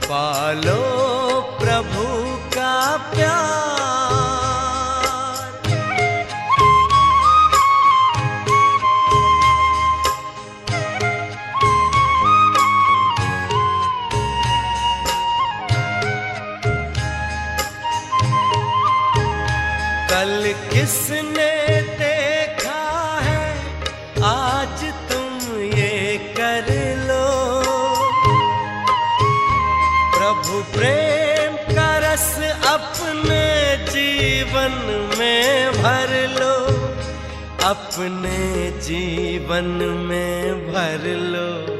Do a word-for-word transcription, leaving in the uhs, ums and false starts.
पालो प्रभु का प्यार। कल किसने देखा है, आज तुम ये कर लो। प्रभु प्रेम का रस अपने जीवन में भर लो, अपने जीवन में भर लो।